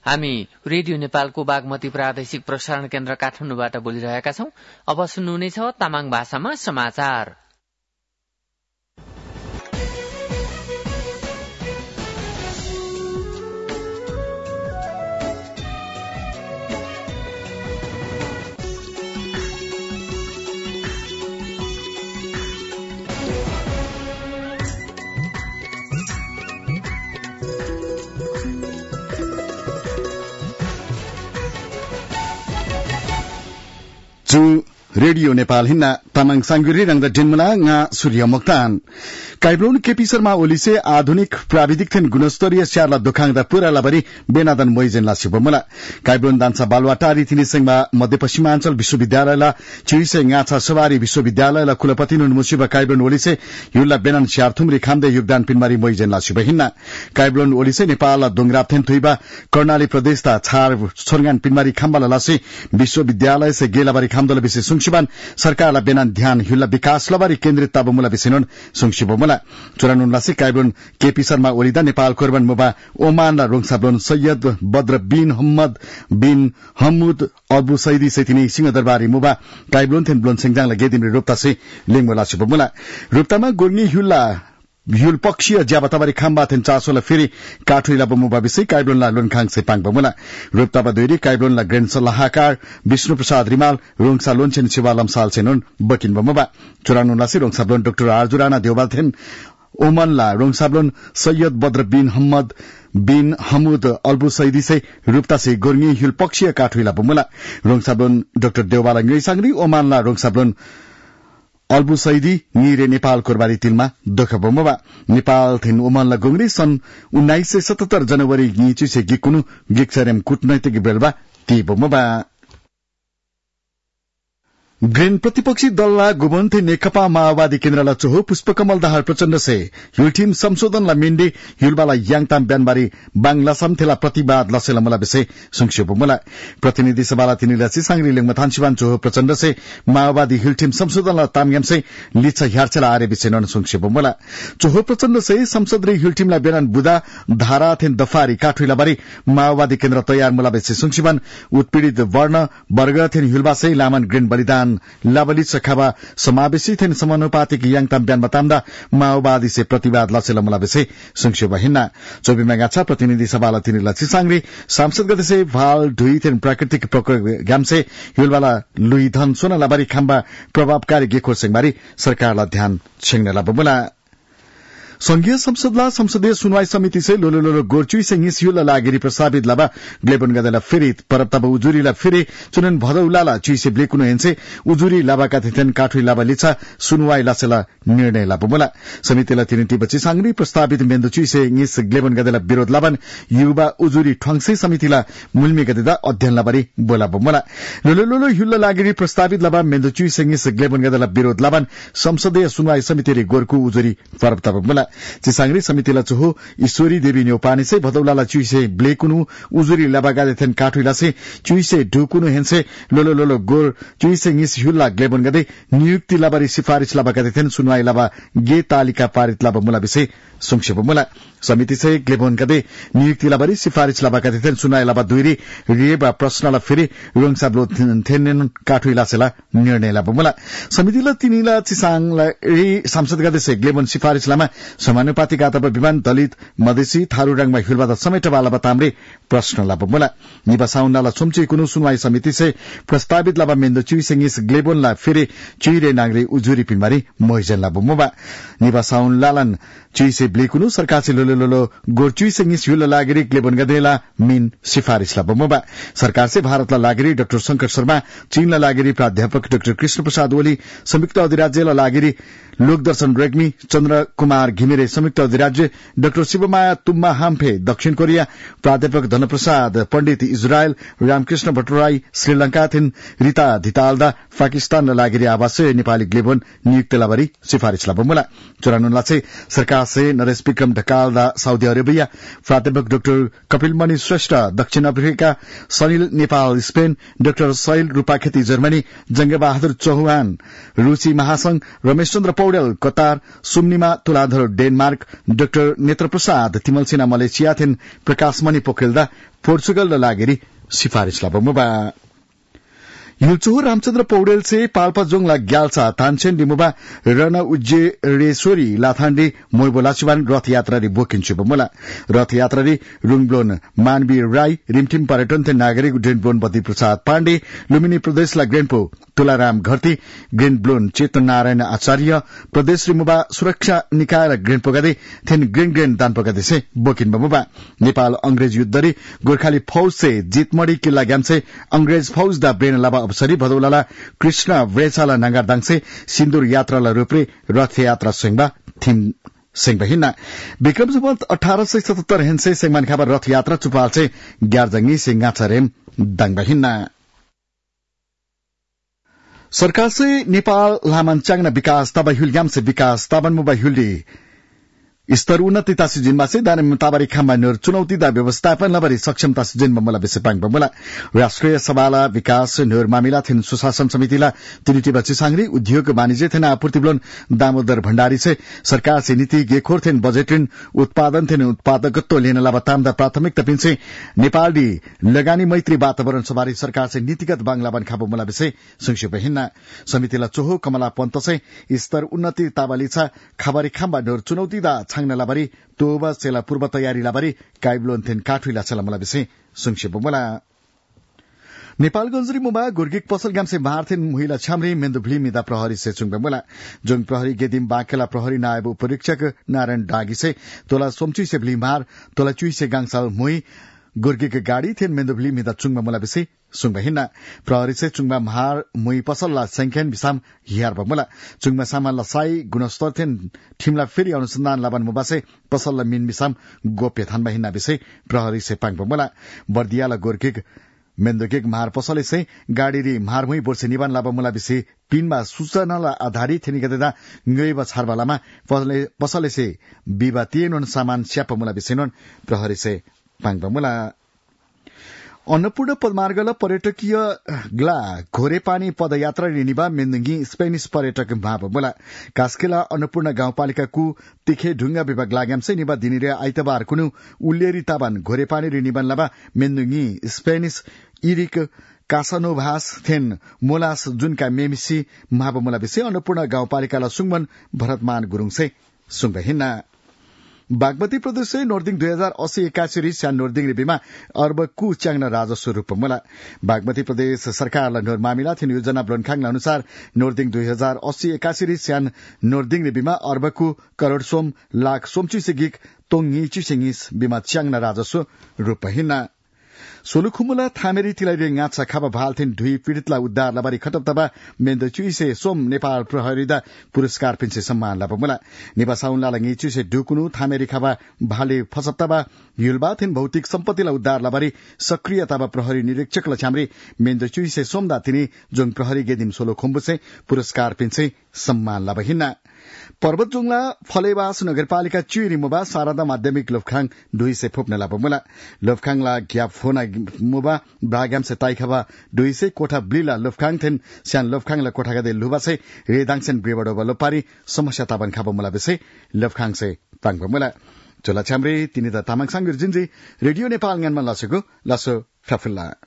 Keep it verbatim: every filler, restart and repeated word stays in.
हामी रेडियो नेपालको बागमती प्रादेशिक प्रसारण केन्द्र काठमाडौँबाट बोलिरहेका छौं। अब सुन्नुहुनेछ तामाङ भाषामा समाचार। Zu Radio Nepal hinna tamang sangguri rang da dinmala nga Surya Mokhtan काइब्लोन KP Sharma ओलीसे आधुनिक प्राविधिक थिन गुणस्तरीय स्यारला दोखाङदा पुरा लाबरी बेनादन मोइजेनला सिबमला काइब्लोन दान्सा बालवाटारी थिनि सेंगमा मध्यपश्चिमाञ्चल विश्वविद्यालयला चिसे ngacha सवारी विश्वविद्यालयला कुलपति नुन मुसिबा काइब्लोन ओलीसे युला बेनान स्यारथुमरी खामदे योगदान पिनमारी मोइजेनला सिबहिन्ना काइब्लोन ओलीसे नेपालला दोंग्रापथेन थुइबा कर्णाली प्रदेशता छार छोरगान पिनमारी खामबाला लासे विश्वविद्यालय से गेलाबारी खामदला विशेष सुंगसिबान सरकारला बेनान ध्यान युला विकास लबारी केन्द्रित ताबमुला विशेनन सुंगसिबो चुरानुन लासी काइब्लोन केपी शर्मा ओलिदा नेपाल कोरबन मुबा ओमान रोङसाब्लोन Sayyid Badr bin Mohammed bin Hamud Abu Saidi सेतिनी सिंह दरबारी मुबा काइब्लोन थेन ब्लोन सेंगजाङ गेदिम रुप्ता से लिंगमला सिबमुला रुप्तामा गोर्नी हुला ह्युल पक्षीय ज्याबाताबारी खाम्बा थेन चासोला फेरि काठुइला बमुबा विषय काइब्लोनला लोनखाङ सेपाङ बमुला रुप्ताबा दोइरी काइब्लोनला ग्रेन सल्लाहकार विष्णु प्रसाद रिमाल रोङसा लोनछेन शिवालम सालछेनन बकिन बमुबा चुरानुन लासी रोङसाब्लोन डाक्टर आर्जुराना देवबाल थेन ओमनला रोङसाब्लोन Sayyid Badr bin Mohammed bin हमुद अल्बु सैदी से रुप्ता से गोर्नी ह्युल पक्षीय काठुइला बमुला रोङसाब्लोन डाक्टर देवबाल ngैसांगरी ओमनला रोङसाब्लोन अल्बु सैदी निरे नेपाल कोरबारी तिलमा दुख बमबा नेपाल थिन उमनला गोंगरी सन् उन्नाइस सय सतहत्तर जनवरी गिचु से गिकुनु गिक्सरेम कुटनैतिक बेलबा ती बमबा ग्रेन प्रतिपक्षी दलला गुबन्थे नेकपा माओवादी केन्द्रला चोहो पुष्पकमल दाहाल प्रचण्ड से युलटिम संशोधनला मिन्डे युलबाला याङताम ब्यानबारी बांग्ला समथेला प्रतिवाद लसेला मला विषय संक्षेप मला प्रतिनिधि सभाला तिनीला सिसांगरी लेङमा थान्सिबान चोहो प्रचण्ड से माओवादी युलटिम संशोधनला तामग्याम से लिच्छा ह्यार्चेला आरे विषय नन संक्षेप मला चोहो प्रचण्ड से संसद रे युलटिमला बेनान बुदा धारा थेन दफारी काठुइला बारी माओवादी केन्द्र तयार मला विषय संक्षिबान उत्पीडित वर्ण वर्ग थेन युलबा से लामन ग्रेन बलिदान लाबली सखाबा समावेशी थेन समानुपातिक याङताम ब्यान बताम्दा माओवादी से प्रतिवाद लसेला मला विषय संक्षेप हिन्ना चौबीमा गाछा प्रतिनिधि सभाला तिनीला चिसांगरी सांसद गदसे भाल ढुई थेन प्राकृतिक प्रोग्राम से युलवाला लुई धन सोना लाबारी खाम्बा प्रभावकारी गेखो सेंगमारी सरकारला ध्यान छेंगनेला बमुला संघीय संसदला संसदीय सुनवाई समिति से लोलो लोलो गोर्चुई से हिस्युला लागेरी प्रस्तावित लाबा ग्लेबन गदला फेरि परतब उजुरीला फेरि चुनन भदौलाला चुइसे ब्लेकुनो हेन्से उजुरी लाबाका थितन काठुई लाबा लिछा सुनवाई लासेला निर्णय लाबमुला समितिला तिनिति बच्ची सांगरी प्रस्तावित मेन्दु चुइसे हिस ग्लेबन गदला विरोध लाबन युवा उजुरी ठंगसे समितिला मुलमी गददा अध्ययन लाबारी बोला बमुला लोलो लोलो युला लागेरी प्रस्तावित लाबा मेन्दु चुइसे हिस ग्लेबन गदला विरोध लाबन संसदीय सुनवाई समिति रे गोरकु उजुरी परतब बमुला चिसांगरी समितिला चोहो ईश्वरी देवी न्यौपाने से भदौलाला चुइसे ब्लेकुनु उजुरी लाबागादे थेन काठुइला से चुइसे ढुकुनु हेन्से लोलो लोलो गोर चुइसे हिस युला ग्लेबन गदे नियुक्ति लाबारी सिफारिश लाबागादे थेन सुनवाई लाबा गे तालिका पारित लाबा मुला विषय संक्षेप मुला समिति से ग्लेबन गदे नियुक्ति लाबारी सिफारिश लाबागादे थेन सुनवाई लाबा दुइरी रेबा प्रश्नला फेरि रोङसाब्लो थेन काठुइला सेला निर्णय लाबा मुला समितिला तिनीला चिसांगला रि सांसद गदे से ग्लेबन सिफारिश लामा समानुपातिक आतप विमान दलित मधेसी थारूडाङमा हिलबाद समेत वाला बतामरे प्रश्न लाबा मुला निबासाउनाला सुमचे कुनु सुनवाई समिति से प्रस्तावित लाबा मेन्दो चुइसेंगिस ग्लेबनला फेरि चुइरे नागरे उजुरी पिनमारी मोइजन लाबा मुबा निबासाउन लालन चुइसे ब्लेकुनु सरकार से लोलो लोलो गोरचुइसेंगिस युला लागेरी ग्लेबन गदेला मिन सिफारिश लाबा मुबा सरकार से भारतला लागेरी डाक्टर शंकर शर्मा चीनला लागेरी प्राध्यापक डाक्टर कृष्ण प्रसाद ओली संयुक्त अधिराज्यला लागेरी लोकदर्शन रेग्मी चन्द्र कुमार घिमिरे संयुक्त अधिराज्य डाक्टर शिवमाया तुम्बा हाम्फे दक्षिण कोरिया प्राध्यापक धनप्रसाद पण्डित इजरायल रामकृष्ण भट्टराई श्रीलंका थिन रिता धिताल्दा पाकिस्तान लागेरी आवासीय नेपाली ग्लेबन नियुक्त लाबारी सिफारिश लाबमुला चौरानुला से सरकार से नरेश विक्रम ढकाल्दा साउदी अरेबिया प्राध्यापक डाक्टर कपिलमणि श्रेष्ठ दक्षिण Africa Sanil Nepal Spain doctor Shail Rupakheti Germany Jangbahadur Chauhan रूसी महासंघ Ramesh Chandra Paudel Qatar, Sumnima Tuladhar Denmark, doctor Netraprasad Timalsina Malaysia थिन प्रकाशमणि पोखरेलदा पोर्चुगल र लागेरी सिफारिश लाबमुबा युचुहु रामचन्द्र पौडेल से पाल्पा जोंगला ग्याल्सा तानसेन डिमुबा रन उज्जेरेश्वरी लाथाण्डी मोइबोलाचुवान रथयात्रा रि बोकिन्छु बमला रथयात्रा रि रुङब्लोन मानवीर राई रिमठिम पर्यटन थे नागरिक ग्रेनब्लोन बद्दी प्रसाद पाण्डे लुम्बिनी प्रदेशला ग्रेनपो तुलाराम घरती ग्रेनब्लोन चेतन नारायण आचार्य प्रदेश रिमुबा सुरक्षा निकाय ग्रेनपो गदे थेन ग्रेन ग्रेन दानपो गदे से बोकिन बमुबा नेपाल अंग्रेज युद्ध रि गोर्खाली फौज से जितमडी किल्ला ग्यामसे अंग्रेज फौज दा ब्रेन लाबा अवसरी भदौलाला कृष्ण व्रेचाला नागारदाङसे सिन्दूर यात्राला रूपले रथ यात्रा सेंगबा थिम सेंगबा हिन्ना विक्रम संवत अठारह सय सतहत्तर हेन्से सेंगमान खाबर रथ यात्रा चुपालसे ग्यारजंगी सिंगाचरेम दाङबा हिन्ना सरकार से नेपाल लामानचाङना विकास तब हुलग्याम से विकास ताबन मुबा हुली स्तर उन्नति तासी जिनमा से दाने मुताबरी खामा नर चुनौती दा व्यवस्थापन लबरी सक्षमता जिनमा मला बेसे पाङ बमला राष्ट्रिय सभाला विकास नर मामिला थिन सुशासन समितिला तिनिटी बच्ची सांगरी उद्योग वाणिज्य थिन आपूर्ति ब्लोन दामोदर भण्डारी से सरकार से नीति गेखोर थिन बजेटिन उत्पादन थिन उत्पादकत्व लेन लाबा तामदा प्राथमिकता पिनसे नेपाल दी लगानी मैत्री वातावरण सवारी सरकार से नीतिगत बांग्लाबन खाबो मला बेसे संक्षेप हिन्ना समितिला चोहो कमला पन्त से स्तर उन्नति ताबालिछा खबरी खाम्बा नर चुनौती दा छाङ्ना लाबरी तोबा सेला पूर्व तयारी लाबरी काइब्लोन थेन काठुइला चला मला बेसे संक्षेप मला नेपालगंज मुबा गुर्गिक पसल ग्यामसे भारथेन महिला छाम्री मेन्दुभली मिदा प्रहरी से चुङबे मला जोङ प्रहरी गेदिम बाकेला प्रहरी नायब उपरीक्षक नारायण डागी से तोला सोमचुई से भलीमार तोला चुई से गाङसाल मुई गुर्गिक गाड़ी थेन मेन्दुभली मिदा चुङबा मला बेसे सुङबा हिन्ना प्रहरी से चुङबा महार मुई पसलला संख्यान बिसाम हियार बमला चुङबा सामानला साई गुणस्तर थेन ठिमला फेरि अनुसन्धान लाबन मुबासे पसलला मिन बिसाम गोप्य थानबा हिन्ना बिसे प्रहरी से पाङ बमला बर्दियाला गोर्गिक मेन्दुगिक महार पसले से गाड़ी री महार मुई बोर्से निबान लाबा मुला बिसे पिनमा सूचनाला आधारित थेनि गदेदा ngeiba छारबालामा पसले पसले से बिबा तीन सामान स्याप मुला बिसेनन प्रहरी से पाङ बमला अन्नपूर्ण पदमार्गला पर्यटकीय ग्ला घोरेपानी पदयात्रा रिनिबा मेन्दुङ्गी स्पेनिश पर्यटक महाबला कास्केला अन्नपूर्ण गाउँपालिकाको तिखे ढुङ्गा विभाग लाग्यामसे निबा दिनिरे आइतबार कुनु उल्लेरी ताबान घोरेपानी रिनिबन लाबा मेन्दुङ्गी स्पेनिश इरिक कासानोभास थेन मोलास जुनका मेमिसी महाबमुला विषय अन्नपूर्ण गाउँपालिकाला सुङमन भरतमान गुरुङसे सुङ्ग हिन्ना बागमती प्रदेश से नोर्दिङ दुई हजार अस्सी एकासी री स्यान नोर्दिङ रिबीमा अर्बकु च्याङ्न राजस्व रूपमला बागमती प्रदेश सरकारलाई नोर मामिला थिन योजना ब्लोनखाङला अनुसार नोर्दिङ दुई हजार अस्सी एकासी री स्यान नोर्दिङ रिबीमा अर्बकु करोड़ सोम लाख सोमची सिगिक तोङी चिसिङिस बिमा च्याङ्न राजस्व रूप हिन्ना सोलुखुमुला थामेरी तिलाई गाछा खाबा भालथिन ढुई पीड़ितला उद्धार लबारी खटबतबा मेन्द चुइसे सोम नेपाल प्रहरीदा पुरस्कार पिन्छे सम्मान लाबमुला निवासाउनला लंगी चुइसे ढुकुनु थामेरी खाबा भाले फसप्तबा युलबाथिन भौतिक सम्पत्तिला उद्धार लबारी सक्रियताबा प्रहरी निरीक्षक लछाम्री मेन्द चुइसे सोमदा तिनी जोङ प्रहरी गेदिम सोलुखुम्बुसे पुरस्कार पिन्छे सम्मान लाबहिना पर्वत जुङला फलेवास नगरपालिका चिरिमुबा शारदा माध्यमिक लोफखाङ दुई से फुप्न लापमुला लोफखाङला ग्याप फोना मुबा ब्राग्याम से ताइखबा दुई से कोठा ब्लिला लोफखाङ थेन स्यान लोफखाङला कोठा गदे लुबा से रेदाङसेन ब्रेबडो बलोपारी समस्या ताबन खाबमुला बेसे लोफखाङ से ताङबमुला चोला छाम्रे तिनी त तामाङ सांगिर जिन्जी रेडियो नेपाल ज्ञानमा लसेको लसो फफुल्ला